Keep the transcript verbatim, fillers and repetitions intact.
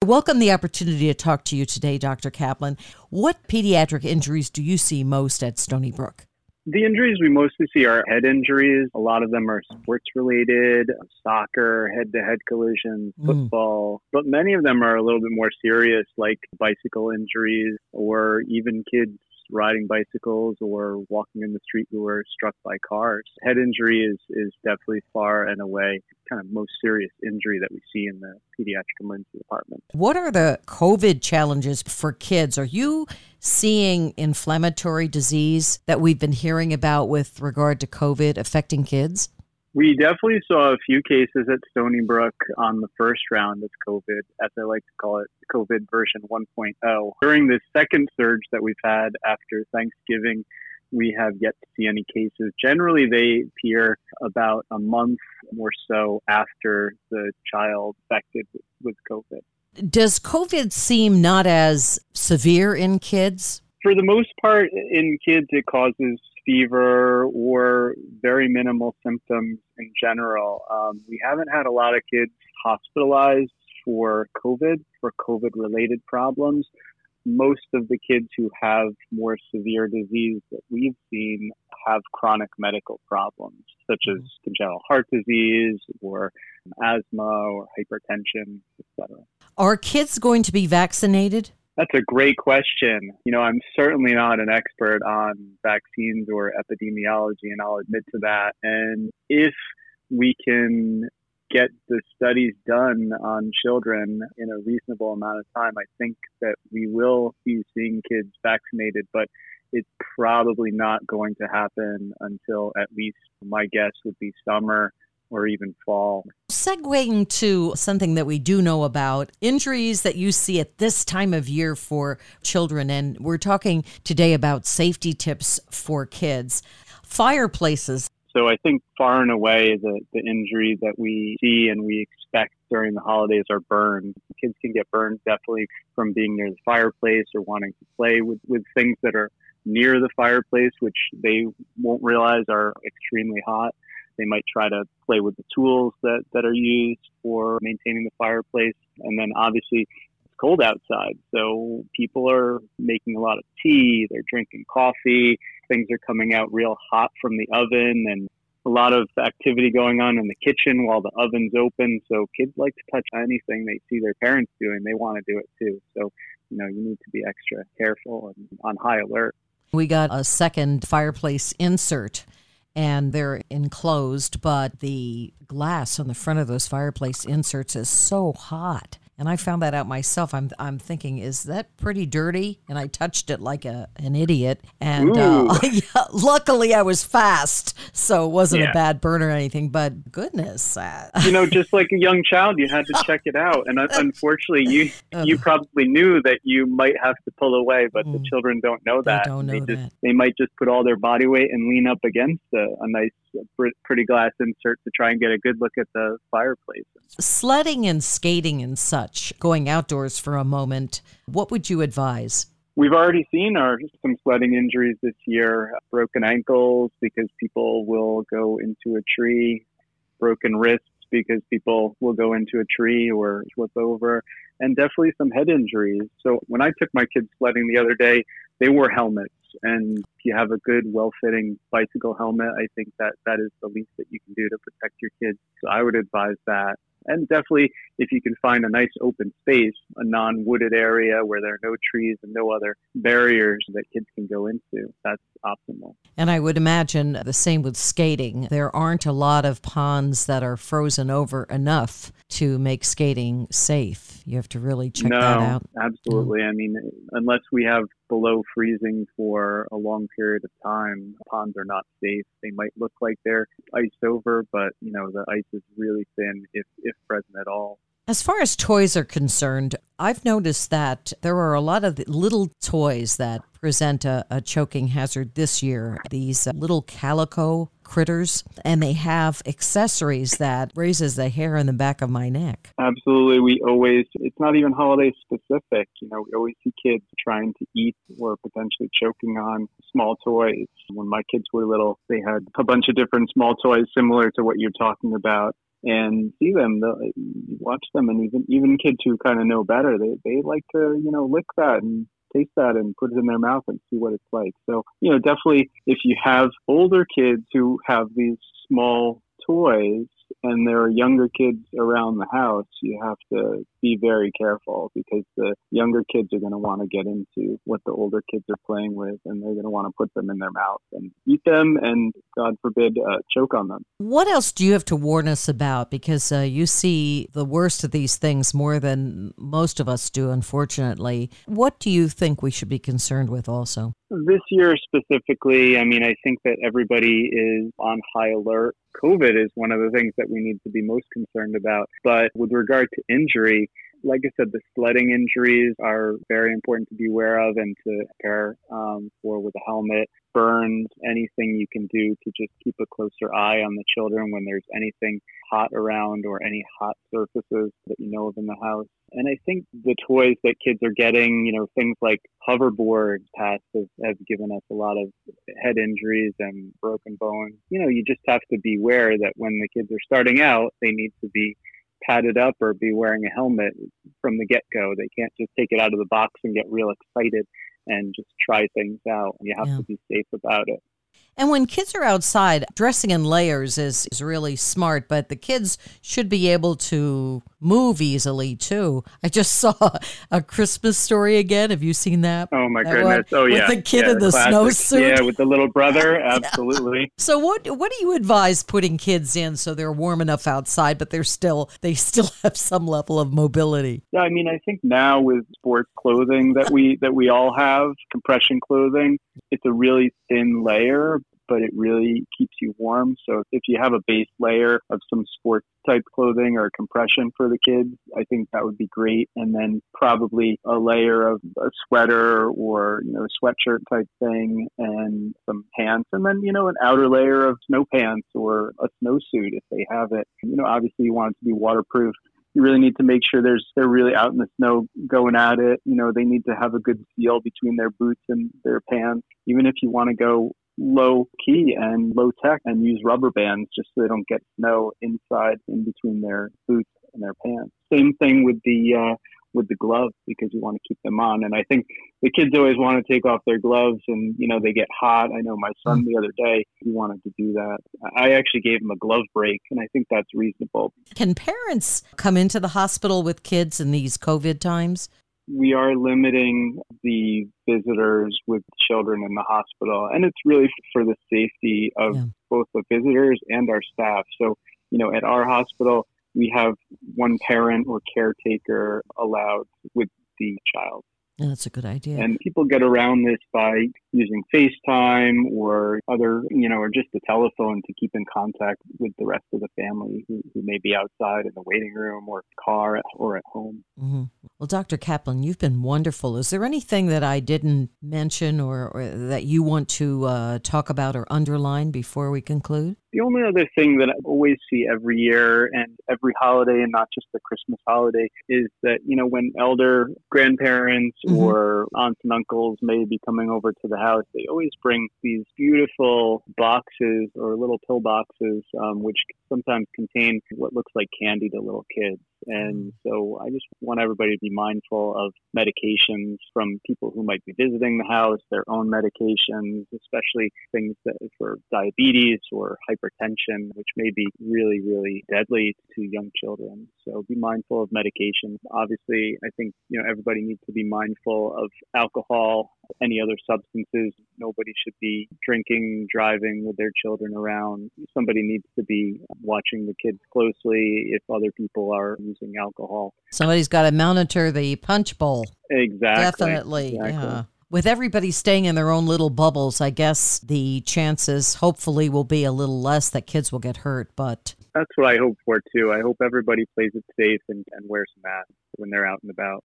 welcome the opportunity to talk to you today, Doctor Kaplan. What pediatric injuries do you see most at Stony Brook? The injuries we mostly see are head injuries. A lot of them are sports-related, soccer, head-to-head collisions, football. Mm. But many of them are a little bit more serious, like bicycle injuries or even kids riding bicycles or walking in the street who were struck by cars. Head injury is, is definitely far and away kind of most serious injury that we see in the pediatric emergency department. What are the COVID challenges for kids? Are you seeing inflammatory disease that we've been hearing about with regard to COVID affecting kids? We definitely saw a few cases at Stony Brook on the first round of COVID, as I like to call it, COVID version one point oh. During the second surge that we've had after Thanksgiving, we have yet to see any cases. Generally, they appear about a month or so after the child infected with COVID. Does COVID seem not as severe in kids? For the most part, in kids, it causes fever or very minimal symptoms in general. Um, we haven't had a lot of kids hospitalized for COVID, for COVID-related problems. Most of the kids who have more severe disease that we've seen have chronic medical problems, such as congenital heart disease or asthma or hypertension, et cetera. Are kids going to be vaccinated? That's a great question. You know, I'm certainly not an expert on vaccines or epidemiology, and I'll admit to that. And if we can get the studies done on children in a reasonable amount of time, I think that we will be seeing kids vaccinated, but it's probably not going to happen until at least my guess would be summer or even fall. Segueing to something that we do know about, injuries that you see at this time of year for children, and we're talking today about safety tips for kids. Fireplaces. So I think far and away the, the injury that we see and we expect during the holidays are burns. Kids can get burned definitely from being near the fireplace or wanting to play with, with things that are near the fireplace, which they won't realize are extremely hot. They might try to play with the tools that, that are used for maintaining the fireplace. And then obviously it's cold outside. So people are making a lot of tea, they're drinking coffee, things are coming out real hot from the oven, and a lot of activity going on in the kitchen while the oven's open. So kids like to touch anything they see their parents doing. They want to do it too. So, you know, you need to be extra careful and on high alert. We got a second fireplace insert, and they're enclosed, but the glass on the front of those fireplace inserts is so hot. And I found that out myself. I'm I'm thinking, is that pretty dirty? And I touched it like a an idiot. And uh, yeah, luckily I was fast, so it wasn't yeah. a bad burn or anything. But goodness. Uh, you know, just like a young child, you had to check it out. And unfortunately, you you probably knew that you might have to pull away, but mm, the children don't know that. They don't know they just, that. They might just put all their body weight and lean up against a, a nice pretty glass insert to try and get a good look at the fireplace. Sledding and skating and such, going outdoors for a moment, what would you advise? We've already seen our, some sledding injuries this year, broken ankles because people will go into a tree, broken wrists because people will go into a tree or flip over, and definitely some head injuries. So when I took my kids sledding the other day, they wore helmets. And if you have a good, well-fitting bicycle helmet, I think that that is the least that you can do to protect your kids. So I would advise that. And definitely, if you can find a nice open space, a non-wooded area where there are no trees and no other barriers that kids can go into, that's optimal. And I would imagine the same with skating. There aren't a lot of ponds that are frozen over enough to make skating safe. You have to really check no, that out. Absolutely. Mm. I mean, unless we have below freezing for a long period of time, ponds are not safe. They might look like they're iced over, but you know, the ice is really thin, if if present at all. As far as toys are concerned, I've noticed that there are a lot of little toys that present a, a choking hazard this year. These uh, little calico critters, and they have accessories that raises the hair on the back of my neck. Absolutely. We always, it's not even holiday specific. You know, we always see kids trying to eat or potentially choking on small toys. When my kids were little, they had a bunch of different small toys similar to what you're talking about. and see them, they'll- you watch them, and even even kids who kind of know better, they they like to you know lick that and taste that and put it in their mouth and see what it's like. So you know, definitely, if you have older kids who have these small toys and there are younger kids around the house, you have to be very careful, because the younger kids are going to want to get into what the older kids are playing with, and they're going to want to put them in their mouth and eat them, and God forbid, uh, choke on them. What else do you have to warn us about? Because uh, you see the worst of these things more than most of us do, unfortunately. What do you think we should be concerned with also? This year specifically, I mean, I think that everybody is on high alert. COVID is one of the things that we need to be most concerned about. But with regard to injury, like I said, the sledding injuries are very important to be aware of and to prepare um, for with a helmet. Burns, anything you can do to just keep a closer eye on the children when there's anything hot around or any hot surfaces that you know of in the house. And I think the toys that kids are getting, you know, things like hoverboard pads have, have given us a lot of head injuries and broken bones. You know, you just have to be aware that when the kids are starting out, they need to be padded up or be wearing a helmet from the get-go. They can't just take it out of the box and get real excited and just try things out. You have Yeah. to be safe about it. And when kids are outside, dressing in layers is, is really smart, but the kids should be able to move easily, too. I just saw a Christmas Story again. Have you seen that? Oh, my That goodness. one? Oh, yeah. With the kid yeah, in the classic. snowsuit. Yeah, with the little brother. Absolutely. So what what do you advise putting kids in so they're warm enough outside, but they're still they still have some level of mobility? Yeah, I mean, I think now with sports clothing that we that we all have, compression clothing, it's a really thin layer, but it really keeps you warm. So if you have a base layer of some sports type clothing or compression for the kids, I think that would be great. And then probably a layer of a sweater or, you know, a sweatshirt type thing and some pants. And then, you know, an outer layer of snow pants or a snowsuit if they have it. You know, obviously you want it to be waterproof. You really need to make sure there's they're really out in the snow going at it. You know, they need to have a good seal between their boots and their pants. Even if you want to go low key and low tech and use rubber bands just so they don't get snow inside in between their boots and their pants. Same thing with the uh, with the gloves, because you want to keep them on. And I think the kids always want to take off their gloves and, you know, they get hot. I know my son the other day, he wanted to do that. I actually gave him a glove break, and I think that's reasonable. Can parents come into the hospital with kids in these COVID times? We are limiting the visitors with children in the hospital, and it's really for the safety of Yeah. both the visitors and our staff. So, you know, at our hospital, we have one parent or caretaker allowed with the child. Yeah, that's a good idea. And people get around this by using FaceTime or other, you know, or just the telephone to keep in contact with the rest of the family who, who may be outside in the waiting room or car or at home. Mm-hmm. Well, Doctor Kaplan, you've been wonderful. Is there anything that I didn't mention or, or that you want to uh, talk about or underline before we conclude? The only other thing that I always see every year and every holiday, and not just the Christmas holiday, is that, you know, when elder grandparents mm-hmm. or aunts and uncles may be coming over to the house, they always bring these beautiful boxes or little pill boxes, um, which sometimes contain what looks like candy to little kids. And so I just want everybody to be mindful of medications from people who might be visiting the house, their own medications, especially things that for diabetes or hypertension, which may be really, really deadly to young children. So be mindful of medications. Obviously, I think, you know, everybody needs to be mindful of alcohol, any other substances. Nobody should be drinking, driving with their children around. Somebody needs to be watching the kids closely if other people are using alcohol. Somebody's got to monitor the punch bowl. Exactly. Definitely. Exactly. Yeah. With everybody staying in their own little bubbles, I guess the chances hopefully will be a little less that kids will get hurt. But that's what I hope for, too. I hope everybody plays it safe and, and wears a mask when they're out and about.